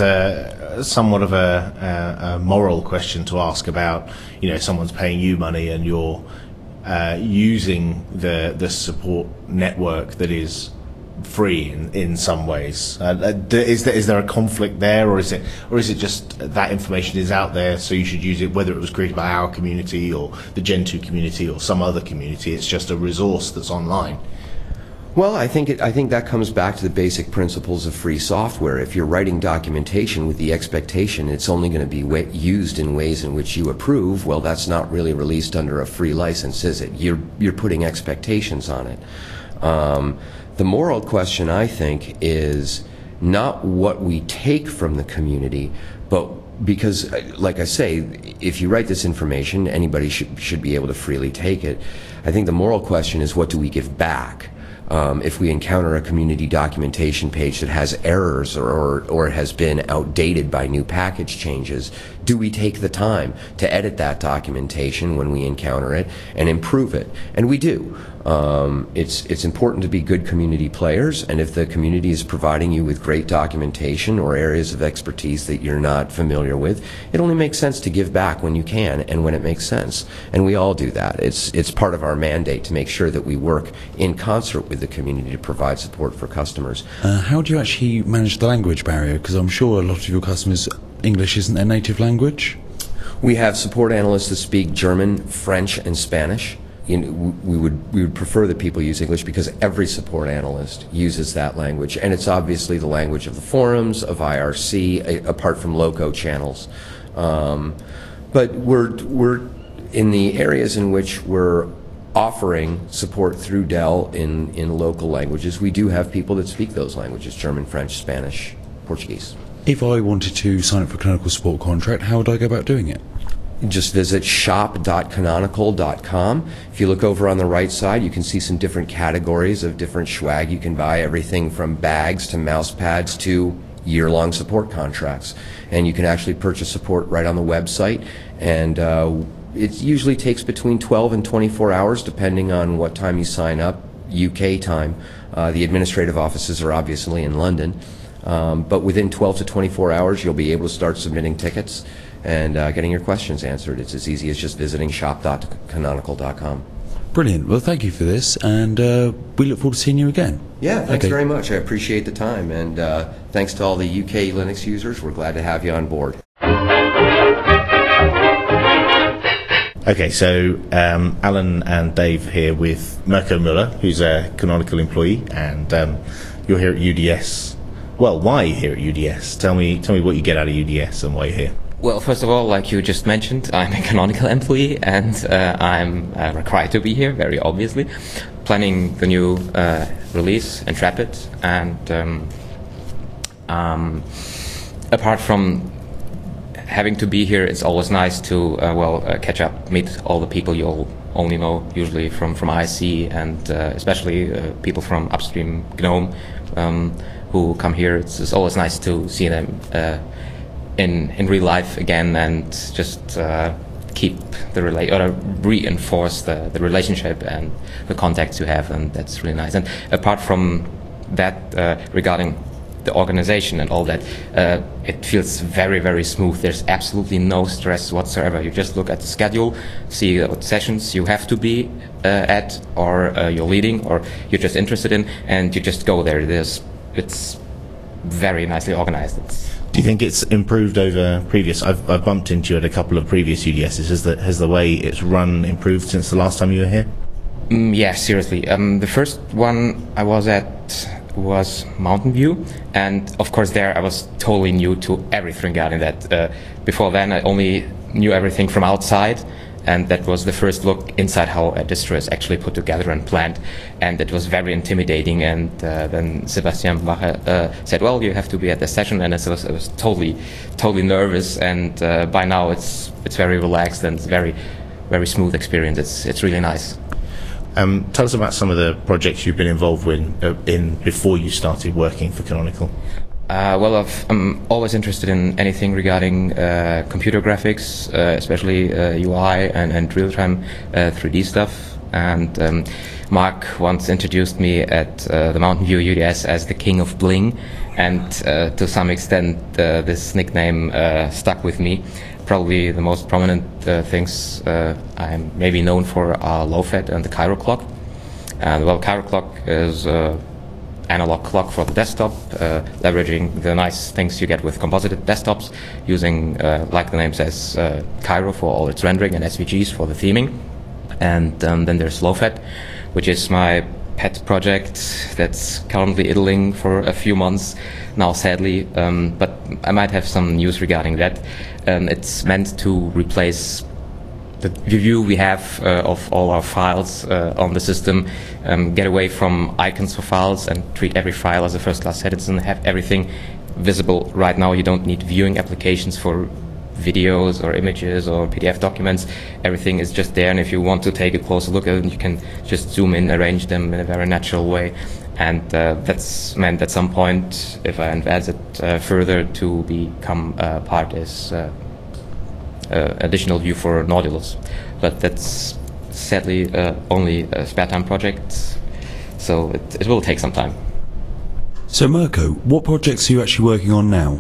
a somewhat of a, a, a moral question to ask about, you know, someone's paying you money and you're uh, using the, the support network that is free in, in some ways? Uh, is there is there a conflict there, or is it or is it just that information is out there, so you should use it, whether it was created by our community or the Gentoo community or some other community? It's just a resource that's online. Well, I think it, I think that comes back to the basic principles of free software. If you're writing documentation with the expectation it's only going to be wa- used in ways in which you approve, well, that's not really released under a free license, is it? You're you're putting expectations on it. Um, The moral question, I think, is not what we take from the community, but because, like I say, if you write this information, anybody should, should be able to freely take it. I think the moral question is, what do we give back? Um, if we encounter a community documentation page that has errors or, or, or has been outdated by new package changes, do we take the time to edit that documentation when we encounter it and improve it? And we do. Um, it's, it's important to be good community players, and if the community is providing you with great documentation or areas of expertise that you're not familiar with, it only makes sense to give back when you can and when it makes sense. And we all do that. It's, it's part of our mandate to make sure that we work in concert with the community to provide support for customers. Uh, how do you actually manage the language barrier? Because I'm sure a lot of your customers, English isn't their native language. We have support analysts that speak German, French, and Spanish. You know, we would we would prefer that people use English because every support analyst uses that language, and it's obviously the language of the forums, of I R C, a, apart from loco channels. Um, but we're we're in the areas in which we're offering support through Dell in in local languages. We do have people that speak those languages: German, French, Spanish, Portuguese. If I wanted to sign up for a Canonical support contract, how would I go about doing it? Just visit shop dot canonical dot com. If you look over on the right side, you can see some different categories of different swag you can buy, everything from bags to mouse pads to year-long support contracts. And you can actually purchase support right on the website, and uh, it usually takes between twelve and twenty-four hours, depending on what time you sign up, U K time. Uh, the administrative offices are obviously in London. Um, but within twelve to twenty-four hours, you'll be able to start submitting tickets and uh, getting your questions answered. It's as easy as just visiting shop dot canonical dot com. Brilliant. Well, thank you for this, and uh, we look forward to seeing you again. Yeah, thanks okay. very much. I appreciate the time, and uh, thanks to all the U K Linux users. We're glad to have you on board. Okay, so um, Alan and Dave here with Mirko Müller, who's a Canonical employee, and um, you're here at U D S. Well, why are you here at U D S? Tell me, tell me what you get out of U D S and why you're here. Well, first of all, like you just mentioned, I'm a Canonical employee, and uh, I'm uh, required to be here, very obviously, planning the new uh, release, Intrepid, and um, Um, apart from having to be here, it's always nice to uh, well uh, catch up, meet all the people you'll only know usually from from I C, and uh, especially uh, people from upstream GNOME um, who come here. It's, it's always nice to see them uh, in in real life again, and just uh, keep the rela- or reinforce the, the relationship and the contacts you have, and that's really nice. And apart from that, uh, regarding the organization and all that, uh, it feels very, very smooth. There's absolutely no stress whatsoever. You just look at the schedule, see what sessions you have to be uh, at, or uh, you're leading, or you're just interested in, and you just go there. There's, it's very nicely organized. It's Do you think it's improved over previous? I've, I've bumped into you at a couple of previous U D Ss. Has the, has the way it's run improved since the last time you were here? Mm, yeah, seriously. Um, the first one I was at was Mountain View, and of course there I was totally new to everything regarding that. Uh, before then I only knew everything from outside, and that was the first look inside how a distro is actually put together and planned, and it was very intimidating. And uh, then Sebastian Wache uh, said, well, you have to be at the session, and I was, I was totally totally nervous, and uh, by now it's it's very relaxed and it's very very smooth experience. It's it's really nice. Um, tell us about some of the projects you've been involved with uh, in before you started working for Canonical. Uh, well, I've, I'm always interested in anything regarding uh, computer graphics, uh, especially uh, U I and, and real-time uh, three D stuff. And um, Mark once introduced me at uh, the Mountain View U D S as the King of Bling, and uh, to some extent uh, this nickname uh, stuck with me. Probably the most prominent uh, things uh, I'm maybe known for are Low-Fat and the Cairo clock. And well, Cairo clock is uh, analog clock for the desktop, uh, leveraging the nice things you get with composited desktops, using, uh, like the name says, uh, Cairo for all its rendering and S V Gs for the theming. And um, then there's Low-Fat, which is my pet project that's currently idling for a few months now, sadly, um, but I might have some news regarding that. Um, it's meant to replace the view we have uh, of all our files uh, on the system, um, get away from icons for files and treat every file as a first-class citizen, have everything visible. Right now you don't need viewing applications for videos or images or P D F documents. Everything is just there, and if you want to take a closer look at it, you can just zoom in, arrange them in a very natural way. And uh, that's meant at some point, if I advance it uh, further, to become uh, part as uh, uh, additional view for Nautilus. But that's sadly uh, only a spare time project, so it, it will take some time. So Mirko, what projects are you actually working on now?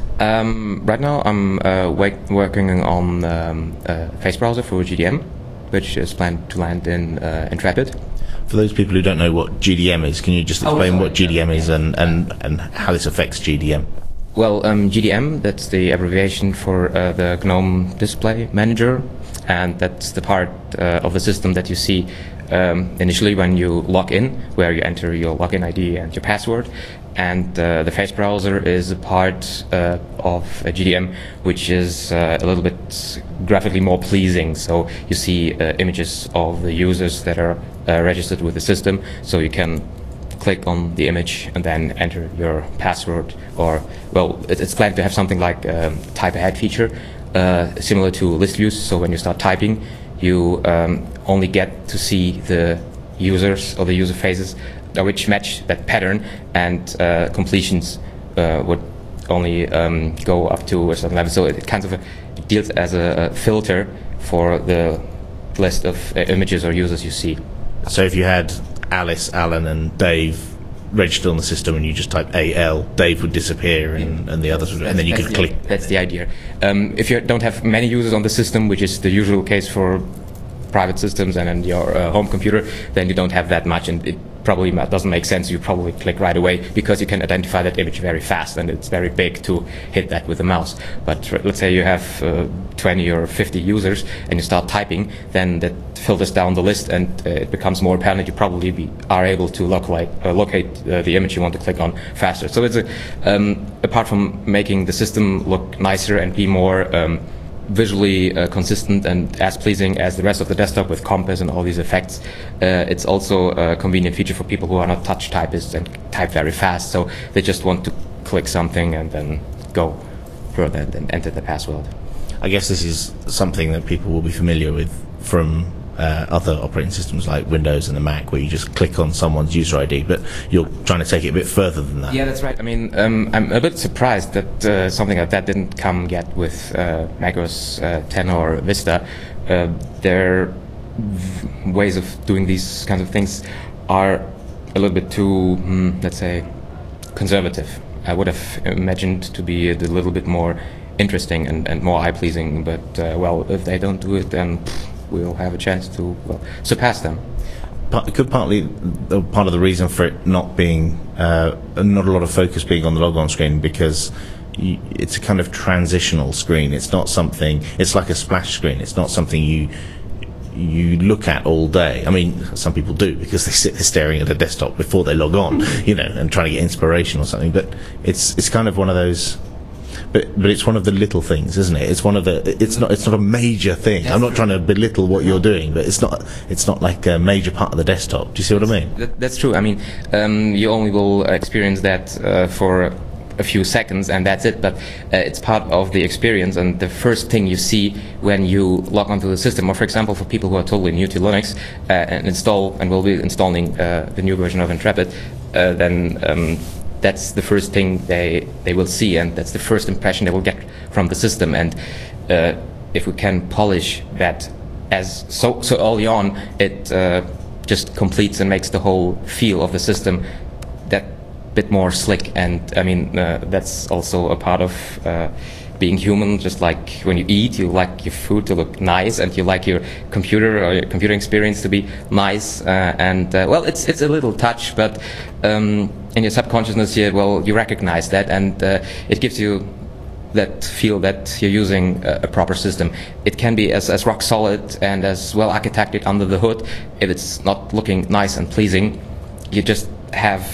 Um, right now I'm uh, working on um, a face browser for G D M, which is planned to land in uh, Intrepid. For those people who don't know what G D M is, can you just explain oh, what G D M is and, and, and how this affects G D M? Well, um, G D M, that's the abbreviation for uh, the GNOME Display Manager, and that's the part uh, of the system that you see um, initially when you log in, where you enter your login I D and your password. And uh, the face browser is a part uh, of a G D M which is uh, a little bit graphically more pleasing. So you see uh, images of the users that are uh, registered with the system, so you can click on the image and then enter your password. Or, well, it, it's planned to have something like a type ahead feature, uh, similar to list views. So when you start typing, you um, only get to see the users or the user faces which match that pattern, and uh, completions uh, would only um, go up to a certain level. So it kind of uh, deals as a, a filter for the list of uh, images or users you see. So if you had Alice, Alan and Dave registered on the system and you just type A L, Dave would disappear and, and the others would, and then you that's could the, click. That's the idea. Um, if you don't have many users on the system, which is the usual case for private systems and in your uh, home computer, then you don't have that much, and it probably doesn't make sense. You probably click right away because you can identify that image very fast, and it's very big to hit that with the mouse. But let's say you have uh, twenty or fifty users and you start typing, then that filters down the list, and uh, it becomes more apparent. You probably be, are able to locate, uh, locate uh, the image you want to click on faster. So it's a, um, apart from making the system look nicer and be more um, visually uh, consistent and as pleasing as the rest of the desktop with compass and all these effects, uh, it's also a convenient feature for people who are not touch typists and type very fast. So they just want to click something and then go further and then enter the password. I guess this is something that people will be familiar with from uh, other operating systems like Windows and the Mac, where you just click on someone's user I D, but you're trying to take it a bit further than that. Yeah, that's right. I mean, um, I'm a bit surprised that uh, something like that didn't come yet with uh, macOS uh, ten or Vista. Uh, their v- ways of doing these kinds of things are a little bit too, mm, let's say, conservative. I would have imagined to be a little bit more interesting and, and more eye-pleasing, but uh, well, if they don't do it, then pff, we'll have a chance to well, surpass them. Part, could partly uh, part of the reason for it not being uh, not a lot of focus being on the logon screen, because you, it's a kind of transitional screen. It's not something. It's like a splash screen. It's not something you you look at all day. I mean, some people do, because they sit there staring at a desktop before they log on, you know, and trying to get inspiration or something. But it's it's kind of one of those. But but it's one of the little things, isn't it? It's one of the. It's not. It's not a major thing. I'm not trying to belittle what you're doing, but it's not. It's not like a major part of the desktop. Do you see what I mean? That, that's true. I mean, um, you only will experience that uh, for a few seconds, and that's it. But uh, it's part of the experience, and the first thing you see when you log onto the system. Or, for example, for people who are totally new to Linux uh, and install and will be installing uh, the new version of Intrepid, uh, then. Um, That's the first thing they they will see, and that's the first impression they will get from the system. And uh, if we can polish that as so so early on, it uh, just completes and makes the whole feel of the system that bit more slick. And I mean, uh, that's also a part of uh, being human. Just like when you eat, you like your food to look nice, and you like your computer or your computer experience to be nice. Uh, and uh, well, it's it's a little touch, but um, in your subconsciousness, you, well, you recognize that, and uh, it gives you that feel that you're using a, a proper system. It can be as, as rock solid and as well architected under the hood. If it's not looking nice and pleasing, you just have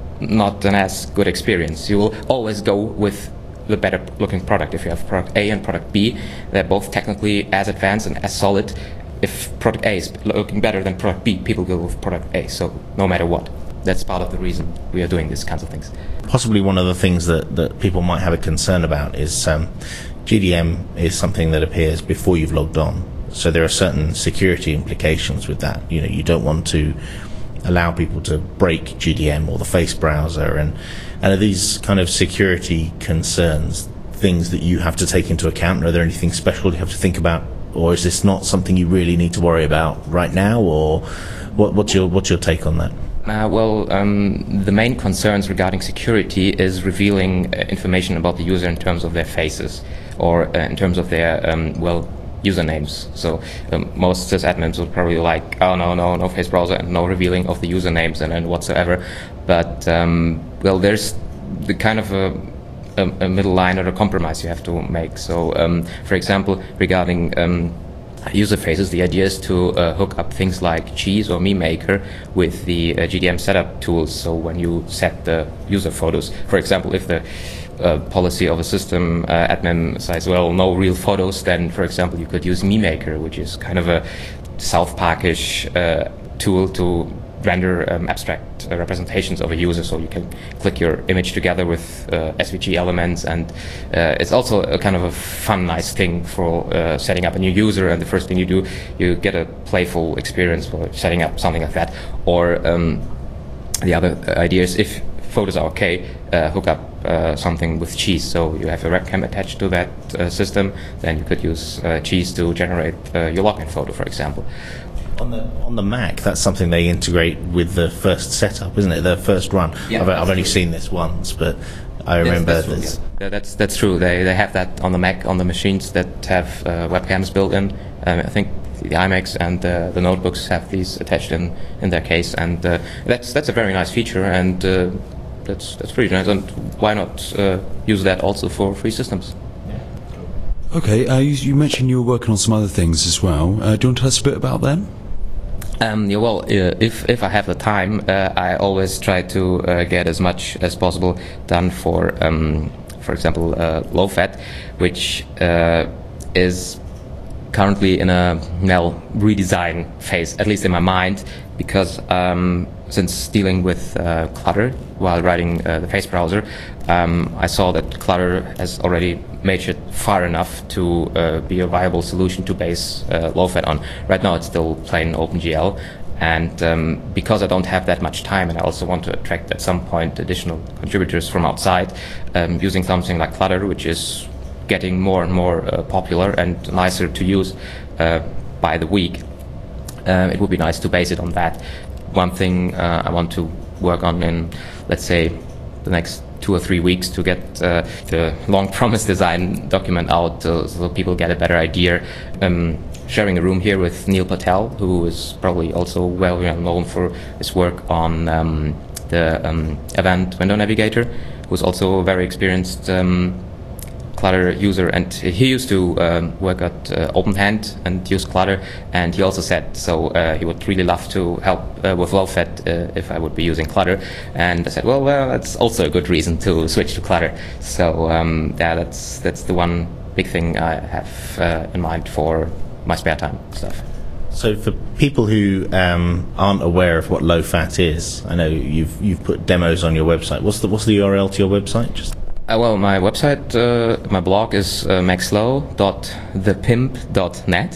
not an as good experience. You will always go with the better looking product. If you have product A and product B, they're both technically as advanced and as solid. If product A is looking better than product B, people go with product A, so no matter what. That's part of the reason we are doing these kinds of things. Possibly one of the things that, that people might have a concern about is um, G D M is something that appears before you've logged on. So there are certain security implications with that. You know, you don't want to allow people to break G D M or the face browser, and, and are these kind of security concerns things that you have to take into account? Are there anything special you have to think about, or is this not something you really need to worry about right now, or what, what's your what's your take on that? Uh, well, um, the main concerns regarding security is revealing uh, information about the user in terms of their faces, or uh, in terms of their, um, well, usernames. So um, most sysadmins would probably like, oh no, no, no face browser and no revealing of the usernames and, and whatsoever. But, um, well, there's the kind of a, a, a middle line or a compromise you have to make. So, um, for example, regarding um, user faces, the idea is to uh, hook up things like Cheese or MeMaker with the uh, G D M setup tools. So when you set the user photos, for example, if the uh, policy of a system uh, admin says, well, no real photos, then, for example, you could use MeMaker, which is kind of a South Park-ish uh, tool to render um, abstract uh, representations of a user, so you can click your image together with uh, S V G elements, and uh, it's also a kind of a fun, nice thing for uh, setting up a new user. And the first thing you do, you get a playful experience for setting up something like that. Or um, the other idea is, if photos are okay, uh, hook up uh, something with Cheese. So you have a webcam attached to that uh, system, then you could use uh, Cheese to generate uh, your login photo, for example. On the on the Mac, that's something they integrate with the first setup, isn't it? The first run. Yeah, I've, I've only seen this once, but I remember that's, that's this. True, yeah. That's that's true. They they have that on the Mac, on the machines that have uh, webcams built in. Um, I think the iMacs and uh, the notebooks have these attached in, in their case, and uh, that's that's a very nice feature, and uh, that's that's pretty nice. And why not uh, use that also for free systems? Okay, uh, you, you mentioned you were working on some other things as well. Uh, do you want to tell us a bit about them? Um, yeah, well, uh, if if I have the time, uh, I always try to uh, get as much as possible done for, um, for example, uh, low fat, which uh, is currently in a well redesign phase, at least in my mind, because um, since dealing with uh, Clutter while writing uh, the Face browser, um, I saw that Clutter has already made it far enough to uh, be a viable solution to base uh, Low-Fat on. Right now it's still plain OpenGL, and um, because I don't have that much time and I also want to attract at some point additional contributors from outside, um, using something like Clutter, which is getting more and more uh, popular and nicer to use uh, by the week, uh, it would be nice to base it on that. One thing uh, I want to work on in, let's say, the next two or three weeks to get uh, the long-promised design document out uh, so people get a better idea. Um, sharing a room here with Neil Patel, who is probably also well known for his work on um, the um, Avant Window Navigator, who's also a very experienced um, Clutter user, and he used to um, work at uh, OpenHand and use Clutter, and he also said so uh, he would really love to help uh, with Low-Fat uh, if I would be using Clutter, and I said, well, well, that's also a good reason to switch to Clutter. So um, yeah, that's that's the one big thing I have uh, in mind for my spare time stuff. So for people who um, aren't aware of what Low-Fat is, I know you've you've put demos on your website. What's the what's the U R L to your website? Just Uh, well, my website, uh, my blog is uh, maxlow dot the pimp dot net.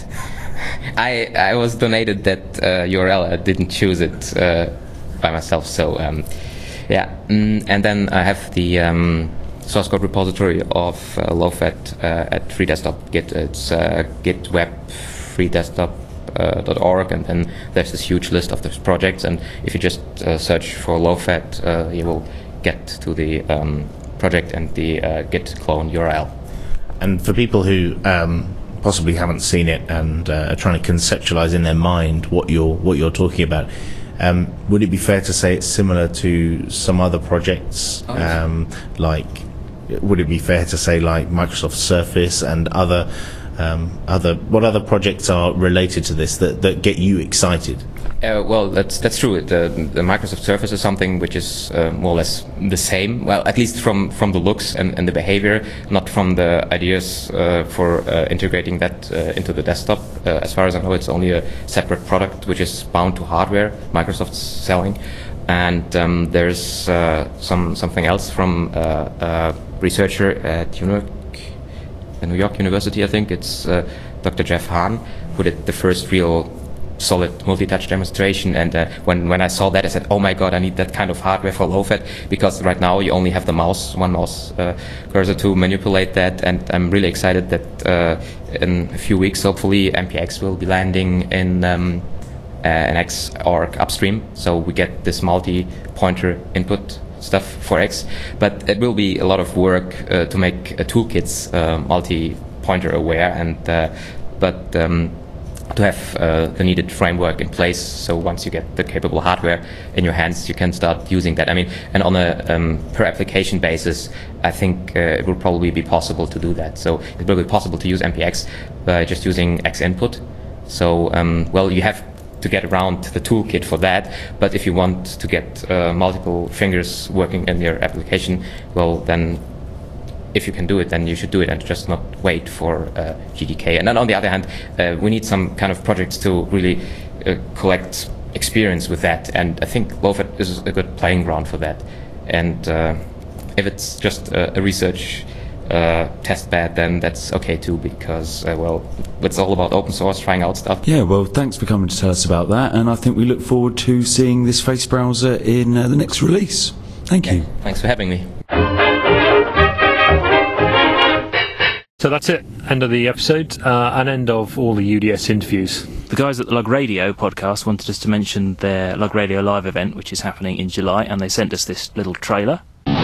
I I was donated that uh, U R L. I didn't choose it uh, by myself. So um, yeah, mm, and then I have the um, source code repository of uh, Low-Fat uh, at Free Desktop Git. It's uh, git web free desktop dot org, and then there's this huge list of those projects. And if you just uh, search for Low-Fat, uh, you will get to the um, project and the uh, git clone U R L. And for people who um, possibly haven't seen it and uh, are trying to conceptualize in their mind what you're what you're talking about, um, would it be fair to say it's similar to some other projects? Oh, um, like, would it be fair to say like Microsoft Surface and other um, other what other projects are related to this that, that get you excited? Uh, well, that's that's true. The, the Microsoft Surface is something which is uh, more or less the same. Well, at least from, from the looks and, and the behavior, not from the ideas uh, for uh, integrating that uh, into the desktop. Uh, as far as I know, it's only a separate product which is bound to hardware Microsoft's selling. And um, there's uh, some something else from uh, a researcher at New York, New York University, I think. It's uh, Doctor Jeff Hahn, who did the first real solid multi-touch demonstration, and uh, when when I saw that, I said, oh my god, I need that kind of hardware for Low-Fat, because right now you only have the mouse, one mouse uh, cursor to manipulate that, and I'm really excited that uh, in a few weeks, hopefully, M P X will be landing in um, uh, an Xorg upstream, so we get this multi-pointer input stuff for X, but it will be a lot of work uh, to make uh, toolkits uh, multi-pointer aware, and uh, but um, to have uh, the needed framework in place, so once you get the capable hardware in your hands, you can start using that. I mean, and on a um, per application basis, I think uh, it will probably be possible to do that. So it will be possible to use M P X by just using X input. So, um, well, you have to get around the toolkit for that, but if you want to get uh, multiple fingers working in your application, well, then if you can do it, then you should do it and just not wait for uh, G D K. And then on the other hand, uh, we need some kind of projects to really uh, collect experience with that. And I think Low-Fat is a good playing ground for that. And uh, if it's just a, a research uh, test bed, then that's okay too, because, uh, well, it's all about open source, trying out stuff. Yeah, well, thanks for coming to tell us about that. And I think we look forward to seeing this Face browser in uh, the next release. Thank you. Yeah, thanks for having me. So that's it. End of the episode, uh, and end of all the U D S interviews. The guys at the Lug Radio podcast wanted us to mention their Lug Radio Live event, which is happening in July, and they sent us this little trailer.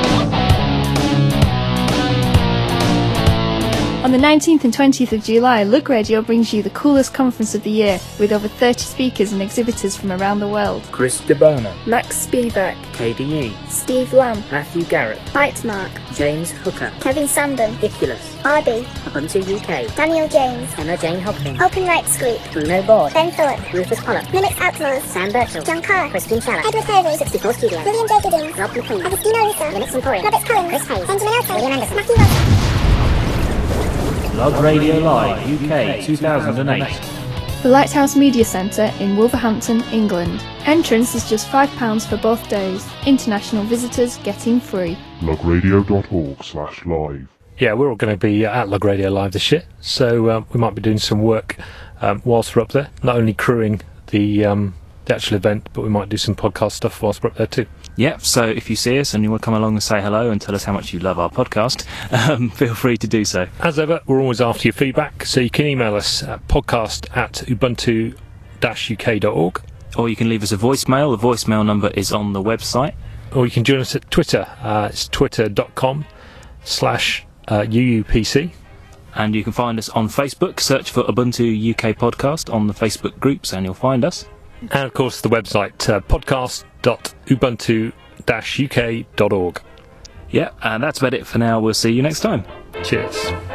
On the nineteenth and twentieth of July, Lug Radio brings you the coolest conference of the year, with over thirty speakers and exhibitors from around the world. Chris DeBona, Max Spivak, K D E, Steve Lamb, Matthew Garrett, Bytemark, James Hooker, Kevin Sandon, Iculus, R B, Ubuntu U K, Daniel James, Emma Jane Hopkins, Open Rights Group, Bruno Boyd, Ben Phillip, Rufus Pollock, Linux Outlaws, Sam Birchall, John Carr, Christian Scheller, Edward Hervey, sixty-four Studios, William J. Giddings, Rob McLean, Agostino Risa, Linux Emporium, Robert Collins, Chris Hayes, Benjamin Otto, William Anderson, Matthew Wilson. Lug Radio Live U K two thousand eight. The Lighthouse Media Centre in Wolverhampton, England. Entrance is just five pounds for both days. International visitors getting free. lugradio.org slash live. Yeah, we're all going to be at Lug Radio Live this year, so um, we might be doing some work um, whilst we're up there. Not only crewing the, um, the actual event, but we might do some podcast stuff whilst we're up there too. Yep, so if you see us and you want to come along and say hello and tell us how much you love our podcast, um, feel free to do so. As ever, we're always after your feedback, so you can email us at podcast at ubuntu dash u k dot org. Or you can leave us a voicemail. The voicemail number is on the website. Or you can join us at Twitter. Uh, it's twitter.com slash UUPC. And you can find us on Facebook. Search for Ubuntu U K Podcast on the Facebook groups and you'll find us. And of course the website uh, podcast dot ubuntu dash u k dot org. Yeah, and that's about it for now. We'll see you next time. Cheers.